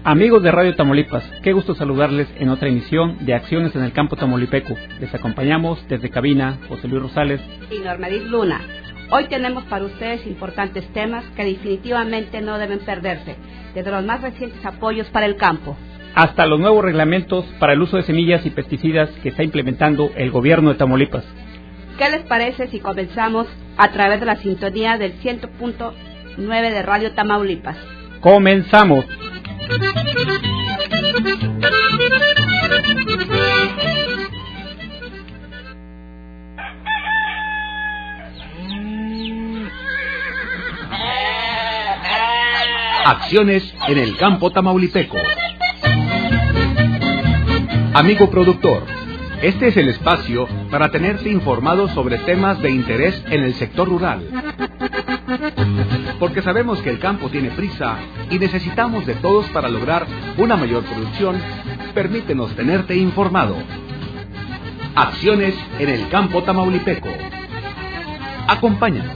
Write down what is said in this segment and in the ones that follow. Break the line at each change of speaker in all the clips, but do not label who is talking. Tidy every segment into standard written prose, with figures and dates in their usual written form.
Amigos de Radio Tamaulipas, qué gusto saludarles en otra emisión de Acciones en el Campo Tamaulipeco. Les acompañamos desde cabina José Luis Rosales
y Norma Edith Luna. Hoy tenemos para ustedes importantes temas que definitivamente no deben perderse, desde los más recientes apoyos para el campo
hasta los nuevos reglamentos para el uso de semillas y pesticidas que está implementando el gobierno de Tamaulipas.
¿Qué les parece si comenzamos a través de la sintonía del 100.9 de Radio Tamaulipas?
¡Comenzamos!
Acciones en el campo tamaulipeco. Amigo productor, este es el espacio para tenerte informado sobre temas de interés en el sector rural. Porque sabemos que el campo tiene prisa y necesitamos de todos para lograr una mayor producción, permítenos tenerte informado. Acciones en el campo tamaulipeco. Acompáñanos.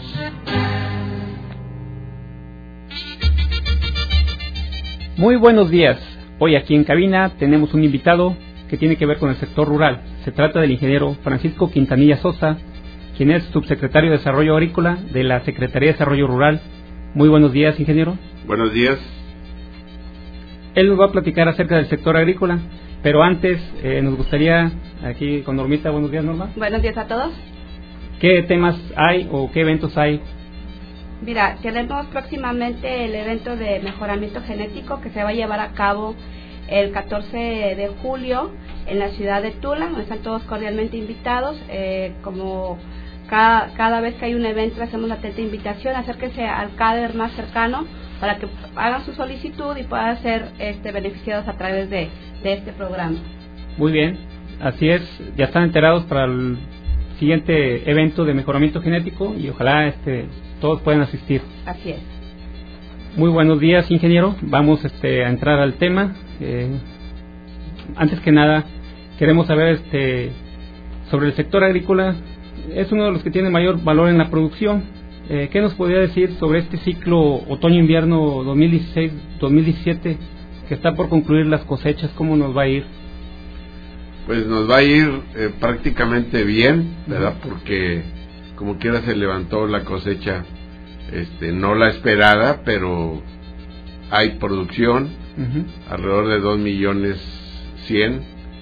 Muy buenos días. Hoy aquí en cabina tenemos un invitado que tiene que ver con el sector rural. Se trata del ingeniero Francisco Quintanilla Sosa, quien es subsecretario de Desarrollo Agrícola de la Secretaría de Desarrollo Rural. Muy buenos días, ingeniero.
Buenos días.
Él nos va a platicar acerca del sector agrícola, pero antes nos gustaría, aquí con Normita, buenos días, Norma.
Buenos días a todos.
¿Qué temas hay o qué eventos hay?
Mira, tenemos próximamente el evento de mejoramiento genético que se va a llevar a cabo el 14 de julio en la ciudad de Tula, donde están todos cordialmente invitados. Como cada vez que hay un evento hacemos la atenta invitación, acérquense al CADER más cercano para que hagan su solicitud y puedan ser beneficiados a través de este programa.
Muy bien, así es, ya están enterados para el siguiente evento de mejoramiento genético y ojalá todos puedan asistir.
Así es.
Muy buenos días, ingeniero. Vamos a entrar al tema. Antes que nada, queremos saber sobre el sector agrícola. Es uno de los que tiene mayor valor en la producción. ¿Qué nos podría decir sobre este ciclo otoño-invierno 2016-2017 que está por concluir las cosechas? ¿Cómo nos va a ir?
Pues nos va a ir prácticamente bien, ¿verdad? Porque como quiera se levantó la cosecha, no la esperada, pero hay producción, alrededor de 2.100.000,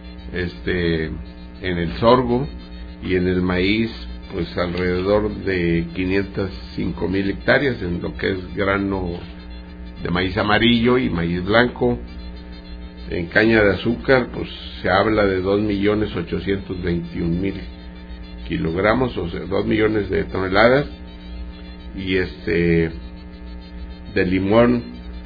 en el sorgo, y en el maíz, pues alrededor de 505.000 hectáreas en lo que es grano de maíz amarillo y maíz blanco. En caña de azúcar, pues se habla de 2.821.000 kilogramos, o sea, 2 millones de toneladas, y de limón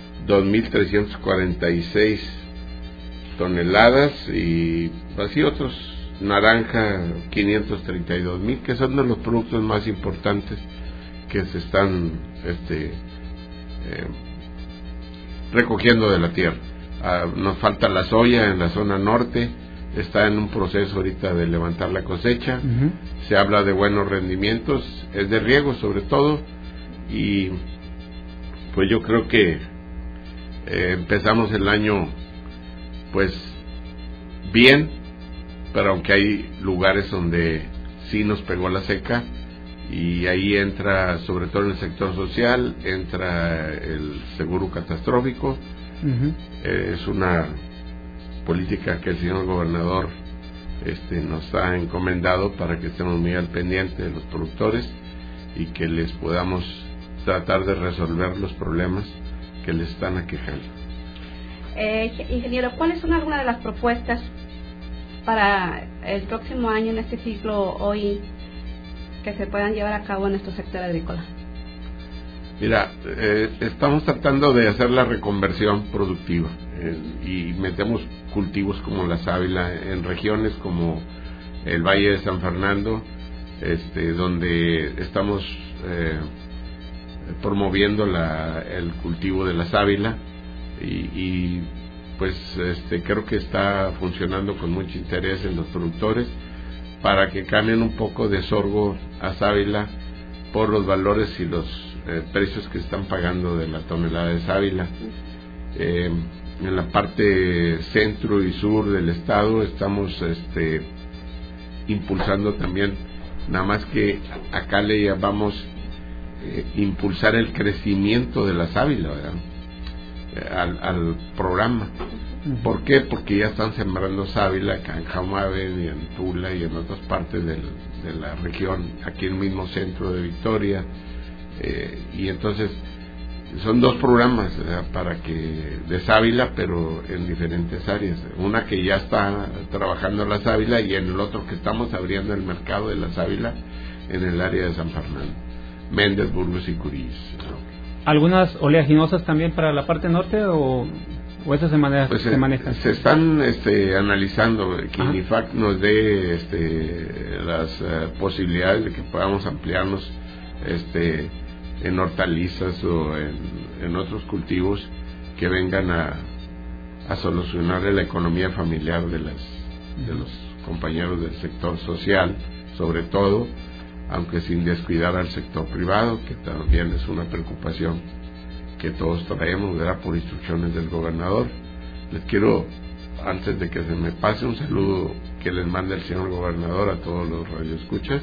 2.346 toneladas, y así otros, naranja 532.000, que son de los productos más importantes que se están recogiendo de la tierra. Nos falta la soya en la zona norte, está en un proceso ahorita de levantar la cosecha. Se habla de buenos rendimientos, es de riego sobre todo, y pues yo creo que empezamos el año pues bien, pero aunque hay lugares donde sí nos pegó la seca, y ahí entra, sobre todo en el sector social, entra el seguro catastrófico. Es una política que el señor gobernador nos ha encomendado para que estemos muy al pendiente de los productores y que les podamos tratar de resolver los problemas que les están aquejando.
Ingeniero, ¿cuáles son algunas de las propuestas para el próximo año en este ciclo hoy que se puedan llevar a cabo en nuestro sector agrícola?
Mira, estamos tratando de hacer la reconversión productiva y metemos cultivos como la sábila en regiones como el Valle de San Fernando, donde estamos promoviendo el cultivo de la sábila, y pues creo que está funcionando con mucho interés en los productores para que cambien un poco de sorgo a sábila por los valores y los precios que están pagando de la tonelada de sábila. En la parte centro y sur del estado estamos impulsando también, nada más que acá le llamamos impulsar el crecimiento de la sábila, ¿verdad? Al programa. ¿Por qué? Porque ya están sembrando sábila acá en Jaumaven y en Tula y en otras partes de la región, aquí en el mismo centro de Victoria, y entonces son dos programas, ¿verdad? Para que de sábila, pero en diferentes áreas. Una que ya está trabajando la sábila y en el otro que estamos abriendo el mercado de la sábila en el área de San Fernando, Méndez, Burgos y Curís, ¿no?
¿Algunas oleaginosas también para la parte norte o esas se manejan?
Pues se están analizando que INIFAC nos dé las posibilidades de que podamos ampliarnos en hortalizas o en otros cultivos que vengan a solucionar la economía familiar de los compañeros del sector social, sobre todo, aunque sin descuidar al sector privado, que también es una preocupación que todos traemos, ¿verdad?, por instrucciones del gobernador. Les quiero, antes de que se me pase, un saludo que les manda el señor gobernador a todos los radioescuchas,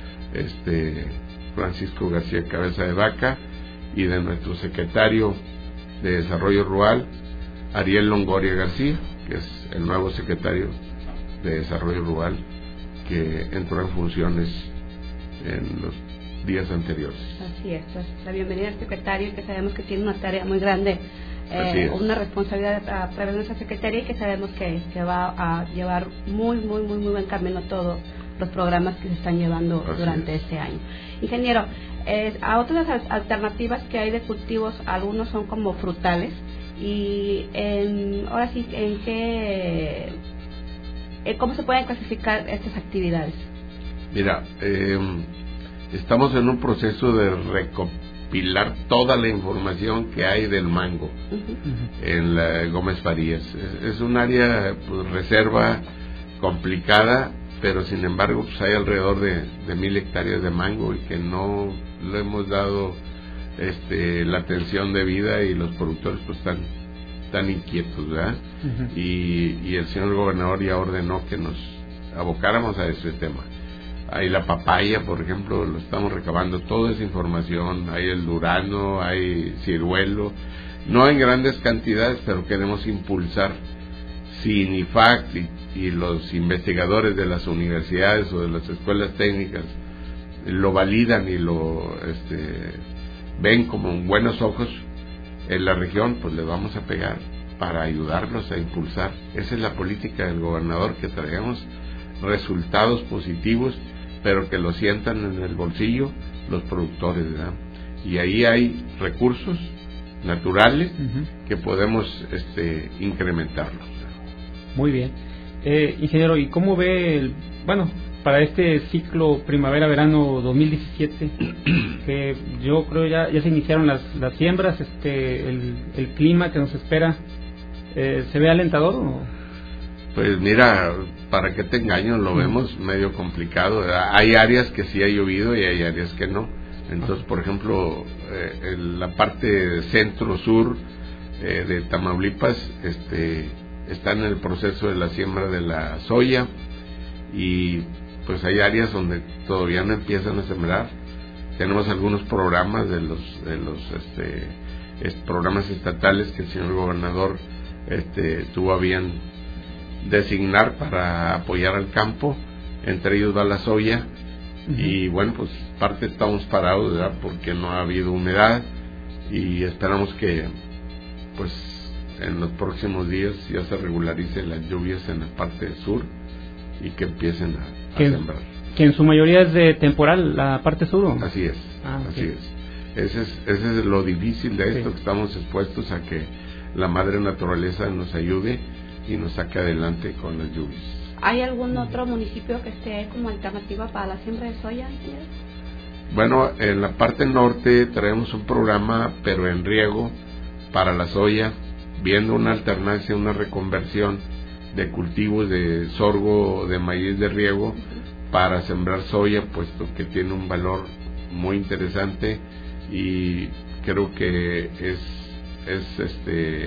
Francisco García Cabeza de Vaca, y de nuestro secretario de Desarrollo Rural, Ariel Longoria García, que es el nuevo secretario de Desarrollo Rural, que entró en funciones en los días anteriores.
Así es, pues, la bienvenida al secretario, que sabemos que tiene una tarea muy grande, una responsabilidad a través de nuestra secretaría, y que sabemos que va a llevar muy buen camino todos los programas que se están llevando durante este año. Ingeniero, a otras alternativas que hay de cultivos, algunos son como frutales, y ahora sí, ¿cómo se pueden clasificar estas actividades?
Mira, estamos en un proceso de recopilar toda la información que hay del mango en la Gómez Farías. Es un área, pues, reserva complicada, pero sin embargo pues hay alrededor de 1,000 hectáreas de mango y que no le hemos dado la atención debida, y los productores pues están inquietos, ¿verdad? Y el señor gobernador ya ordenó que nos abocáramos a ese tema. Hay la papaya, por ejemplo, lo estamos recabando toda esa información. Hay el durazno, hay ciruelo, no en grandes cantidades, pero queremos impulsar. Si INIFAC y los investigadores de las universidades o de las escuelas técnicas lo validan y lo ven como buenos ojos en la región, pues le vamos a pegar para ayudarlos a impulsar. Esa es la política del gobernador, que traigamos resultados positivos, pero que lo sientan en el bolsillo los productores, ¿verdad? Y ahí hay recursos naturales que podemos incrementarlos.
Muy bien. Ingeniero, ¿y cómo ve para este ciclo primavera-verano 2017, que yo creo ya se iniciaron las siembras, el clima que nos espera, ¿se ve alentador o?
Pues mira, para qué te engaño, lo vemos medio complicado, ¿verdad? Hay áreas que sí ha llovido y hay áreas que no. Entonces, por ejemplo, en la parte centro-sur de Tamaulipas están en el proceso de la siembra de la soya, y pues hay áreas donde todavía no empiezan a sembrar. Tenemos algunos programas de los programas estatales que el señor gobernador tuvo a bien designar para apoyar al campo. Entre ellos va la soya, y bueno, pues parte estamos parados, ¿verdad?, porque no ha habido humedad, y esperamos que pues en los próximos días ya se regularicen las lluvias en la parte sur y que empiecen a sembrar.
Que en su mayoría es de temporal la parte sur, ¿o?
Así es, así es. Ese es lo difícil de esto, que estamos expuestos a que la madre naturaleza nos ayude y nos saque adelante con las lluvias.
¿Hay algún otro municipio que esté como alternativa para la siembra de soya?
Bueno, en la parte norte traemos un programa, pero en riego, para la soya, viendo una alternancia, una reconversión de cultivos de sorgo, de maíz de riego, para sembrar soya, puesto que tiene un valor muy interesante, y creo que es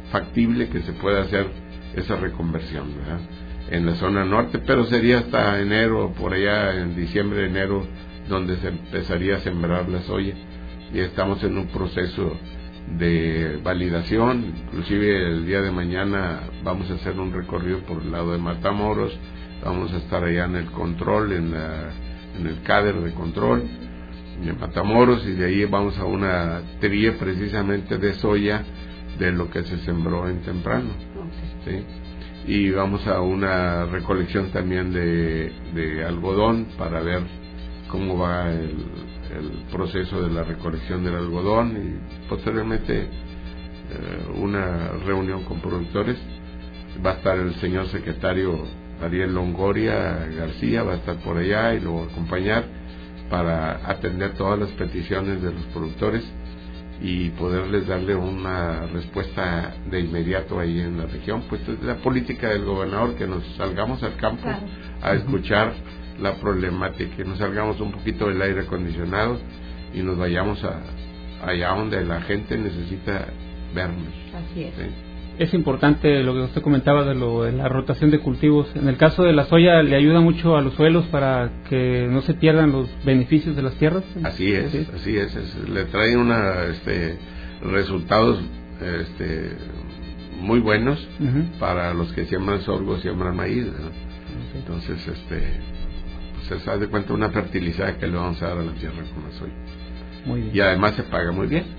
factible que se pueda hacer esa reconversión, ¿verdad? En la zona norte, pero sería hasta enero, por allá en diciembre, enero, donde se empezaría a sembrar la soya, y estamos en un proceso de validación. Inclusive el día de mañana vamos a hacer un recorrido por el lado de Matamoros, vamos a estar allá en el control, en el CADER de control de Matamoros, y de ahí vamos a una tría precisamente de soya de lo que se sembró en temprano, ¿sí? Y vamos a una recolección también de algodón para ver cómo va el proceso de la recolección del algodón, y posteriormente una reunión con productores. Va a estar el señor secretario Ariel Longoria García, va a estar por allá y lo va a acompañar para atender todas las peticiones de los productores y poderles darle una respuesta de inmediato ahí en la región. Pues es la política del gobernador, que nos salgamos al campo, claro, a escuchar la problemática, que nos salgamos un poquito del aire acondicionado y nos vayamos allá donde la gente necesita vernos.
Así es.
¿Sí?
Es importante lo que usted comentaba de la rotación de cultivos. En el caso de la soya, ¿le ayuda mucho a los suelos para que no se pierdan los beneficios de las tierras?
Así es. Le trae resultados muy buenos para los que siembran sorgo, siembran maíz, ¿no? Entonces, pues se hace cuenta una fertilizada que le vamos a dar a la tierra con la soya.
Muy bien.
Y además se paga muy bien.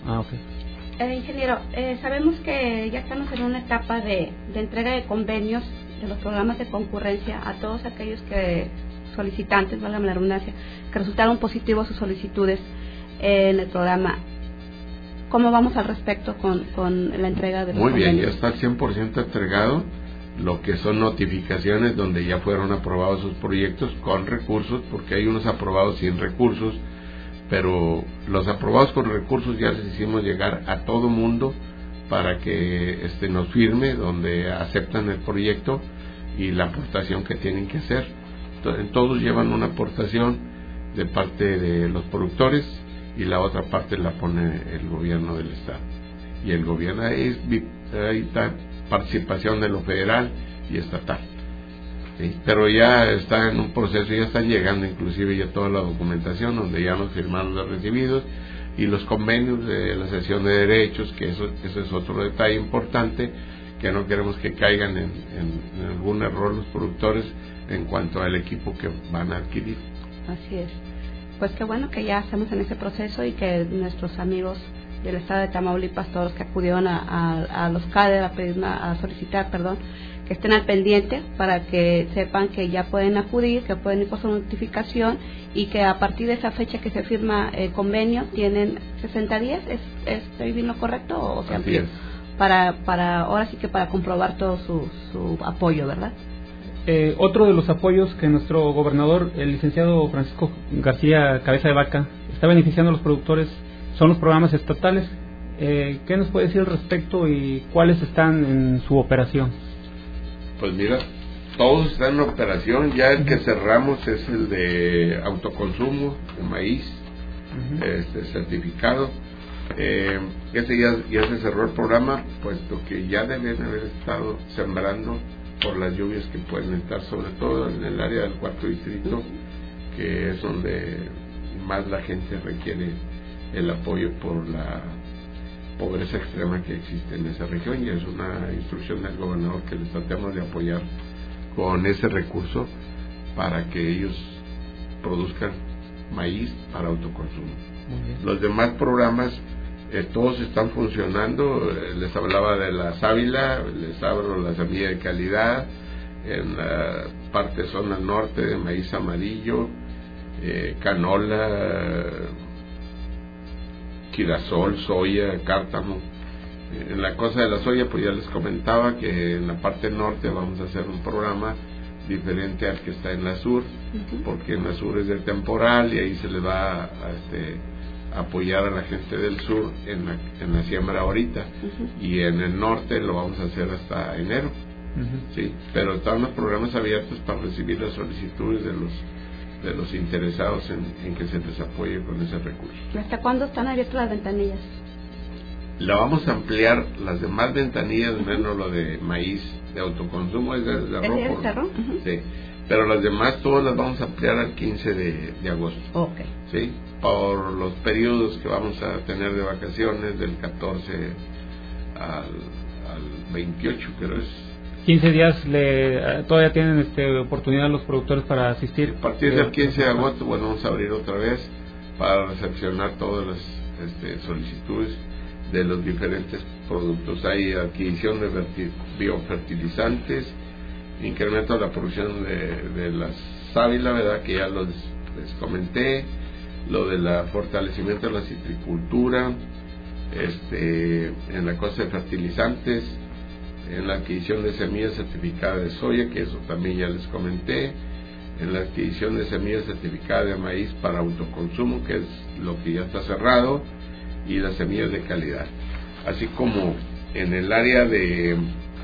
Ingeniero, sabemos que ya estamos en una etapa de entrega de convenios de los programas de concurrencia a todos aquellos solicitantes, valga la redundancia, que resultaron positivos sus solicitudes en el programa. ¿Cómo vamos al respecto con la entrega de los convenios?
Muy bien, ya está al 100% entregado lo que son notificaciones donde ya fueron aprobados sus proyectos con recursos, porque hay unos aprobados sin recursos, pero los aprobados con recursos ya les hicimos llegar a todo mundo para que nos firme, donde aceptan el proyecto y la aportación que tienen que hacer. Todos llevan una aportación de parte de los productores y la otra parte la pone el gobierno del estado. Y el gobierno ahí está participación de lo federal y estatal. ¿Sí? Pero ya está en un proceso, ya están llegando inclusive ya toda la documentación donde ya nos firmaron los recibidos y los convenios de la cesión de derechos, que eso es otro detalle importante, que no queremos que caigan en algún error los productores en cuanto al equipo que van a adquirir.
Así es. Pues qué bueno que ya estamos en ese proceso y que nuestros amigos del estado de Tamaulipas, todos los que acudieron a los CADER a solicitar, que estén al pendiente para que sepan que ya pueden acudir, que pueden ir por su notificación y que a partir de esa fecha que se firma el convenio tienen 60 días. ¿Estoy bien lo correcto o se amplía? Para ahora sí que para comprobar todo su apoyo, ¿verdad?
Otro de los apoyos que nuestro gobernador, el licenciado Francisco García Cabeza de Vaca, está beneficiando a los productores son los programas estatales. ¿Qué nos puede decir al respecto y cuáles están en su operación?
Pues mira, todos están en operación. Ya el que cerramos es el de autoconsumo de maíz, certificado. Ese ya se cerró el programa, puesto que ya deben haber estado sembrando por las lluvias que pueden estar, sobre todo en el área del cuarto distrito, que es donde más la gente requiere el apoyo por la pobreza extrema que existe en esa región, y es una instrucción del gobernador que les tratemos de apoyar con ese recurso para que ellos produzcan maíz para autoconsumo. Los demás programas todos están funcionando. Les hablaba de la sábila, les hablo la semilla de calidad en la parte zona norte de maíz amarillo, canola, girasol, soya, cártamo. En la cosa de la soya, pues ya les comentaba que en la parte norte vamos a hacer un programa diferente al que está en la sur, porque en la sur es del temporal y ahí se le va a apoyar a la gente del sur en la siembra ahorita, y en el norte lo vamos a hacer hasta enero. Sí, pero están los programas abiertos para recibir las solicitudes de los interesados en que se les apoye con ese recurso.
¿Hasta cuándo están abiertas las ventanillas?
La vamos a ampliar, las demás ventanillas, menos lo de maíz de autoconsumo, es de rojo.
Uh-huh.
Sí, pero las demás todas las vamos a ampliar al 15 de agosto.
Okay.
Sí, por los periodos que vamos a tener de vacaciones, del 14 al 28, creo es.
15 días todavía tienen oportunidad los productores para asistir.
A partir del 15 de agosto, bueno, vamos a abrir otra vez para recepcionar todas las solicitudes de los diferentes productos. Hay adquisición de biofertilizantes, incremento de la producción de la sábila, ¿verdad? Que ya les comenté, lo del fortalecimiento de la citricultura, en la cosa de fertilizantes, en la adquisición de semillas certificadas de soya, que eso también ya les comenté, en la adquisición de semillas certificadas de maíz para autoconsumo, que es lo que ya está cerrado, y las semillas de calidad, así como en el área de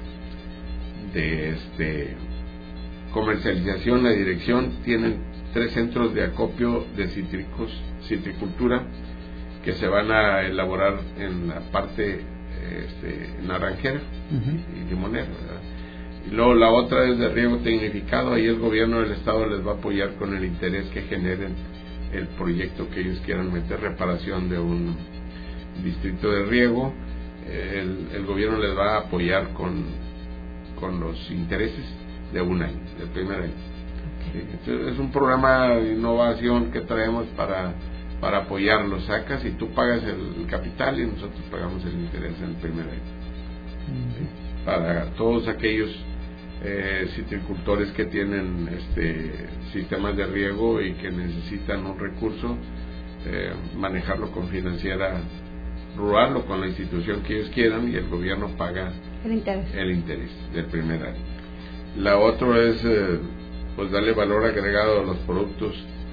comercialización. La dirección tienen 3 centros de acopio de citricultura que se van a elaborar en la parte naranjera y limonera, ¿verdad? Y luego la otra es de riego tecnificado. Ahí el gobierno del estado les va a apoyar con el interés que generen el proyecto que ellos quieran meter, reparación de un distrito de riego. El gobierno les va a apoyar con los intereses de un año, del primer año. Sí, es un programa de innovación que traemos para apoyarlos. Sacas y tú pagas el capital y nosotros pagamos el interés en el primer año. ¿Sí? Para todos aquellos citricultores que tienen sistemas de riego y que necesitan un recurso, manejarlo con financiera rural o con la institución que ellos quieran, y el gobierno paga el interés del primer año. La otra es pues darle valor agregado a los productos,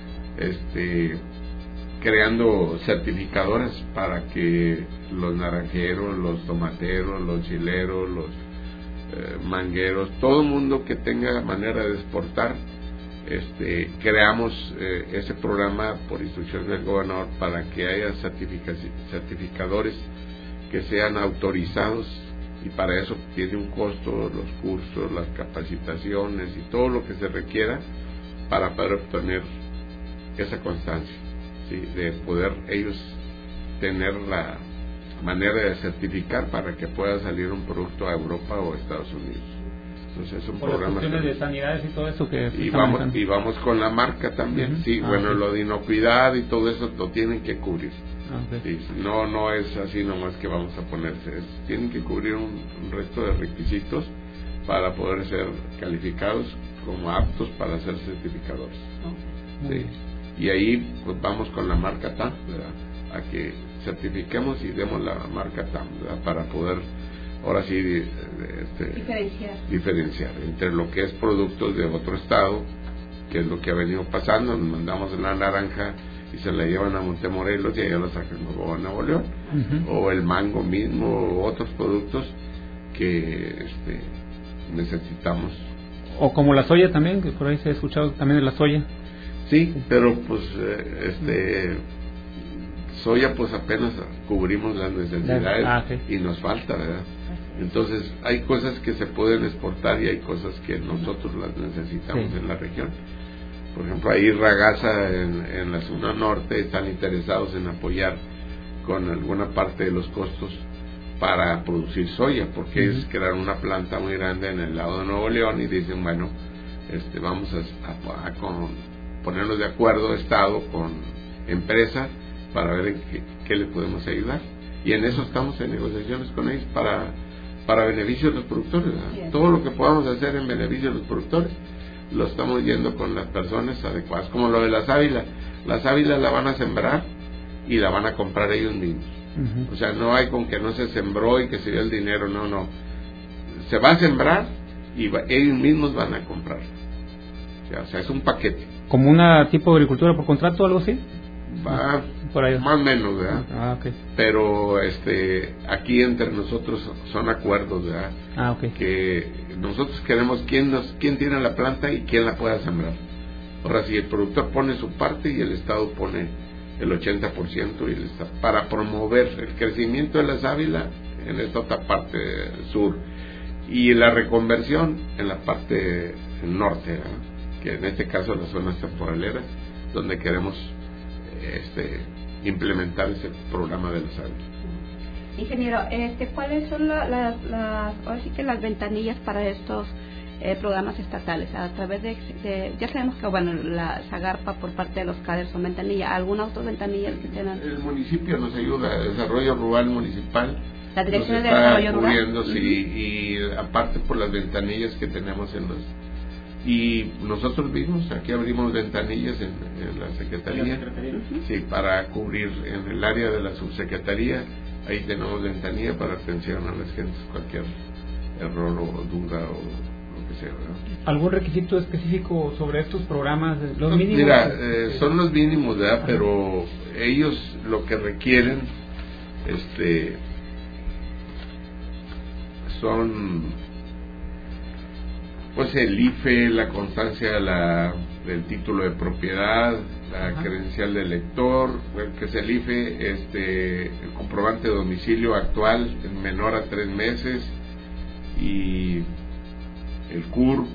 creando certificadoras para que los naranjeros, los tomateros, los chileros, los mangueros, todo el mundo que tenga manera de exportar, creamos ese programa por instrucción del gobernador para que haya certificadores que sean autorizados, y para eso tiene un costo los cursos, las capacitaciones y todo lo que se requiera para poder obtener esa constancia, ¿sí? De poder ellos tener la manera de certificar para que pueda salir un producto a Europa o a Estados Unidos. Entonces es un
por
programa
las cuestiones de sanidades y todo eso que
y vamos con la marca también. Sí, bueno,
okay.
Lo de inocuidad y todo eso lo tienen que cubrir.
Okay.
Sí, no es así nomás que vamos a ponerse, tienen que cubrir un resto de requisitos para poder ser calificados como aptos para ser certificadores. Sí. Y ahí pues vamos con la marca TAM, ¿verdad? A que certifiquemos y demos la marca TAM, ¿verdad? Para poder ahora sí diferenciar entre lo que es productos de otro estado, que es lo que ha venido pasando. Nos mandamos la naranja y se la llevan a Montemorelos y allá la sacan luego a Nuevo León, o el mango mismo, o otros productos que necesitamos.
O como la soya también, que por ahí se ha escuchado también de la soya.
Sí, pero pues soya pues apenas cubrimos las necesidades y nos falta, ¿verdad? Entonces hay cosas que se pueden exportar y hay cosas que nosotros las necesitamos en la región. Por ejemplo, ahí Ragasa en la zona norte están interesados en apoyar con alguna parte de los costos para producir soya, porque es crear una planta muy grande en el lado de Nuevo León, y dicen, bueno, vamos a ponernos de acuerdo Estado con empresa para ver en qué le podemos ayudar, y en eso estamos en negociaciones con ellos para beneficio de los productores, ¿verdad? Todo lo que podamos hacer en beneficio de los productores lo estamos yendo con las personas adecuadas, como lo de la sábila. La sábila la van a sembrar y la van a comprar ellos mismos. O sea, no hay con que no se sembró y que se dio el dinero, no. Se va a sembrar y ellos mismos van a comprar. O sea, es un paquete.
¿Como una tipo de agricultura por contrato o algo así?
Va
por ahí.
Más o menos, ¿verdad?
Okay.
Pero aquí entre nosotros son acuerdos, ¿verdad?
Okay.
Que nosotros queremos quién tiene la planta y quién la pueda sembrar. Ahora, si el productor pone su parte y el Estado pone el 80% y para promover el crecimiento de la sábila en esta otra parte sur y la reconversión en la parte norte, ¿verdad? Que en este caso las zonas temporaleras donde queremos implementar ese programa de la sábila.
Ingeniero, ¿cuáles son ahora sí que las ventanillas para estos programas estatales? A través de ya sabemos que la Zagarpa por parte de los CADER son ventanillas. ¿Alguna otra ventanilla que tengan?
El municipio nos ayuda, el desarrollo rural municipal.
La Dirección de Desarrollo
Rural. Sí, y aparte por las ventanillas que tenemos y nosotros mismos aquí abrimos ventanillas en la Secretaría, sí, para cubrir en el área de la subsecretaría. Ahí tenemos ventanilla para atención a las gentes, cualquier error o duda o lo que sea, ¿verdad?
¿Algún requisito específico sobre estos programas? ¿Los mínimos?
Mira, son los mínimos, ¿verdad? Pero ellos lo que requieren son pues el IFE, la constancia del título de propiedad, la credencial del lector, que es el IFE, el comprobante de domicilio actual en menor a 3 meses y el CUR.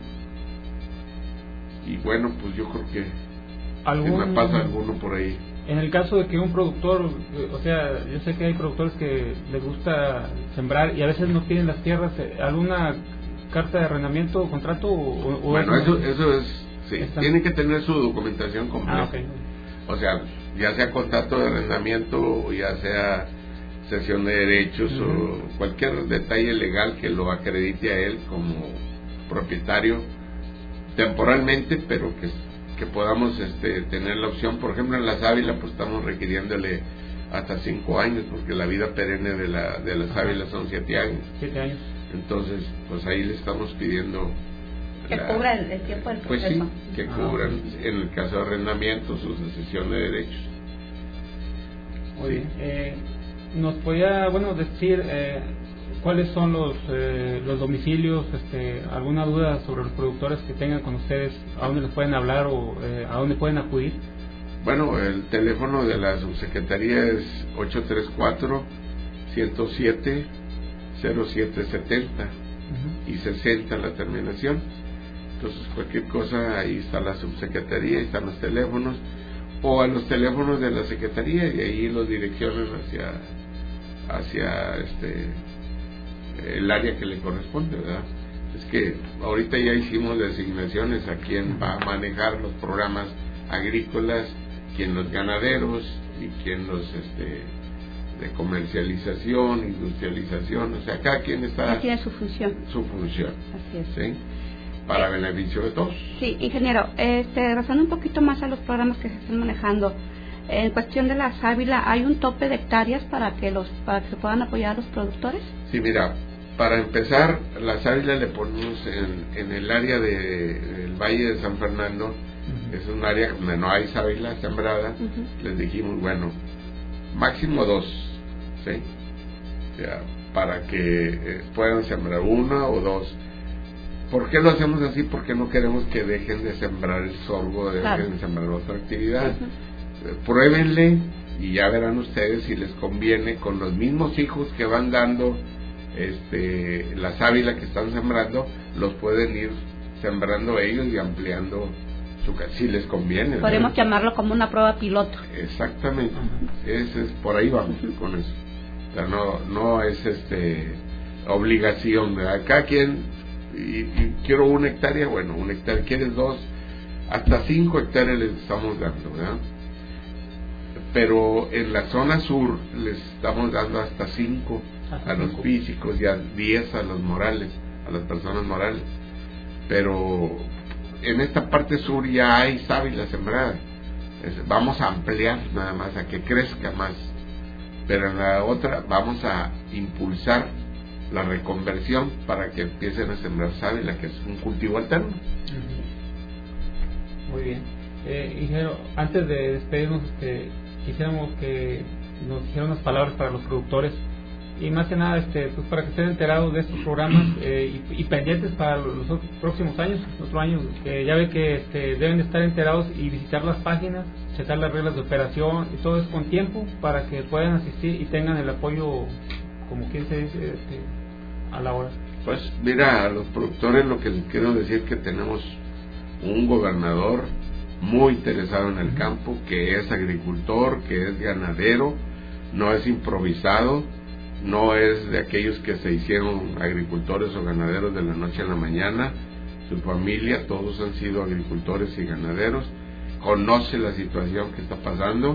Y bueno, pues yo creo que me pasa alguno por ahí.
En el caso de que un productor, o sea, yo sé que hay productores que les gusta sembrar y a veces no tienen las tierras, ¿alguna carta de arrendamiento o contrato?
Bueno, eso es, sí, tiene que tener su documentación completa.
Okay.
O sea, ya sea contrato de arrendamiento o ya sea cesión de derechos o cualquier detalle legal que lo acredite a él como propietario temporalmente, pero que podamos tener la opción. Por ejemplo, en la sábila pues estamos requiriéndole hasta 5 años, porque la vida perenne de la sábila son 7 años.
7 años.
Entonces, pues ahí le estamos pidiendo
que cubra el tiempo del proceso.
Pues sí, que cubran en el caso de arrendamiento su cesión de derechos.
Muy bien. ¿Nos podía, decir cuáles son los domicilios? ¿Alguna duda sobre los productores que tengan con ustedes? ¿A dónde les pueden hablar o a dónde pueden acudir?
Bueno, el teléfono de la subsecretaría es 834-107-0770 y 60 la terminación. Entonces cualquier cosa, ahí está la subsecretaría, ahí están los teléfonos, o a los teléfonos de la secretaría, y ahí los direcciones hacia el área que le corresponde, ¿verdad? Es que ahorita ya hicimos designaciones a quién va a manejar los programas agrícolas, quién los ganaderos y quién los de comercialización, industrialización, o sea, cada quien
tiene su función.
Así es. ¿Sí? Para beneficio de todos.
Sí, ingeniero, razonando un poquito más a los programas que se están manejando, en cuestión de la sábila, ¿hay un tope de hectáreas para que se puedan apoyar a los productores?
Sí, mira, para empezar, la sábila le ponemos en el área del Valle de San Fernando, es un área donde no hay sábila sembrada, les dijimos, bueno, máximo 2, ¿sí? O sea, para que puedan sembrar 1 o 2. ¿Por qué lo hacemos así? Porque no queremos que dejen de sembrar el sorgo, dejen de sembrar otra actividad. Pruébenle y ya verán ustedes si les conviene, con los mismos hijos que van dando la sábila que están sembrando, los pueden ir sembrando ellos y ampliando si les conviene.
Podemos llamarlo como una prueba piloto.
Exactamente. Por ahí vamos con eso. O sea, no es obligación, ¿verdad? Cada quien, y quiero 1 hectárea, bueno, 1 hectárea, quieres 2, hasta 5 hectáreas les estamos dando, ¿verdad? Pero en la zona sur les estamos dando hasta 5 a los físicos y a 10 a los morales, a las personas morales. Pero en esta parte sur ya hay sábila sembrada. Vamos a ampliar nada más, a que crezca más. Pero en la otra vamos a impulsar la reconversión para que empiecen a sembrar sábila, que es un cultivo alterno.
Muy bien. Ingeniero, antes de despedirnos, quisiéramos que nos dijeran unas palabras para los productores y más que nada pues para que estén enterados de estos programas y pendientes para los próximos años, otro año, que ya ve que deben de estar enterados y visitar las páginas, checar las reglas de operación y todo eso con tiempo para que puedan asistir y tengan el apoyo, como quien se dice, a la hora.
Pues mira, a los productores lo que les quiero decir que tenemos un gobernador muy interesado en el campo, que es agricultor, que es ganadero, no es improvisado, no es de aquellos que se hicieron agricultores o ganaderos de la noche a la mañana. Su familia, todos han sido agricultores y ganaderos, conoce la situación que está pasando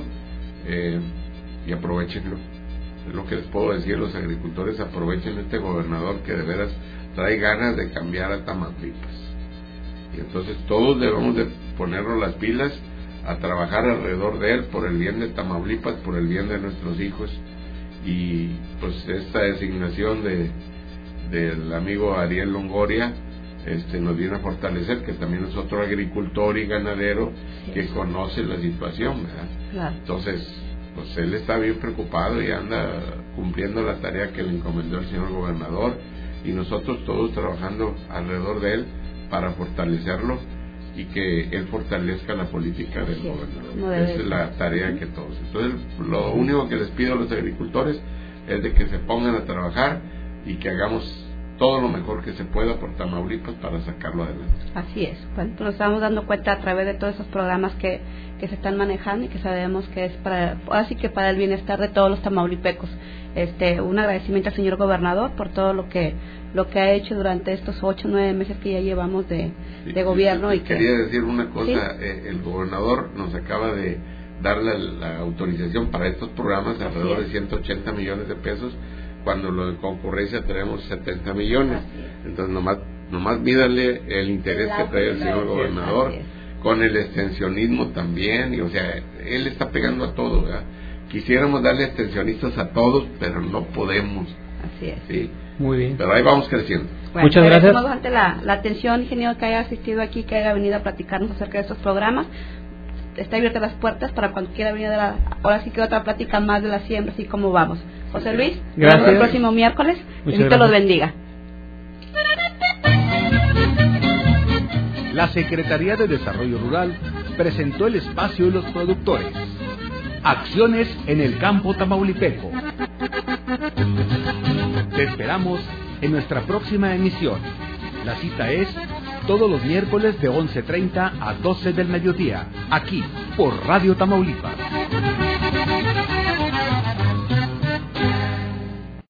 y aprovechenlo. Es lo que les puedo decir, los agricultores aprovechen este gobernador que de veras trae ganas de cambiar a Tamaulipas. Y entonces todos debemos de ponernos las pilas a trabajar alrededor de él por el bien de Tamaulipas, por el bien de nuestros hijos. Y pues esta designación del amigo Ariel Longoria nos viene a fortalecer, que también es otro agricultor y ganadero que conoce la situación, ¿verdad? Claro. Entonces pues él está bien preocupado y anda cumpliendo la tarea que le encomendó el señor gobernador, y nosotros todos trabajando alrededor de él para fortalecerlo y que él fortalezca la política del gobernador. Esa es la tarea que todos. Entonces lo único que les pido a los agricultores es de que se pongan a trabajar y que hagamos todo lo mejor que se pueda por Tamaulipas para sacarlo adelante.
Así es. Bueno, nos estamos dando cuenta a través de todos esos programas que se están manejando y que sabemos que es así que para el bienestar de todos los tamaulipecos. Un agradecimiento al señor gobernador por todo lo que ha hecho durante estos 8 o 9 meses que ya llevamos de gobierno. Y
quería decir una cosa, ¿sí? El gobernador nos acaba de dar la autorización para estos programas alrededor de 180 millones de pesos, cuando lo de concurrencia tenemos 70 millones. Entonces nomás mídale el interés que trae el señor gobernador, con el extensionismo también, y o sea, él está pegando a todo, ¿verdad? Quisiéramos darle extensionistas a todos, pero no podemos.
Así es.
¿Sí?
Muy bien.
Pero ahí vamos creciendo.
Bueno,
muchas gracias.
Ante la atención, ingeniero, que haya asistido aquí, que haya venido a platicarnos acerca de estos programas. Está abierta las puertas para cuando quiera venir ahora sí que otra plática más de las siembras y cómo vamos. José Luis, nos vemos el próximo miércoles. Dios te los bendiga.
La Secretaría de Desarrollo Rural presentó el espacio de los productores. Acciones en el campo tamaulipeco. Te esperamos en nuestra próxima emisión. La cita es todos los miércoles de 11:30 a 12 del mediodía, aquí por Radio Tamaulipas.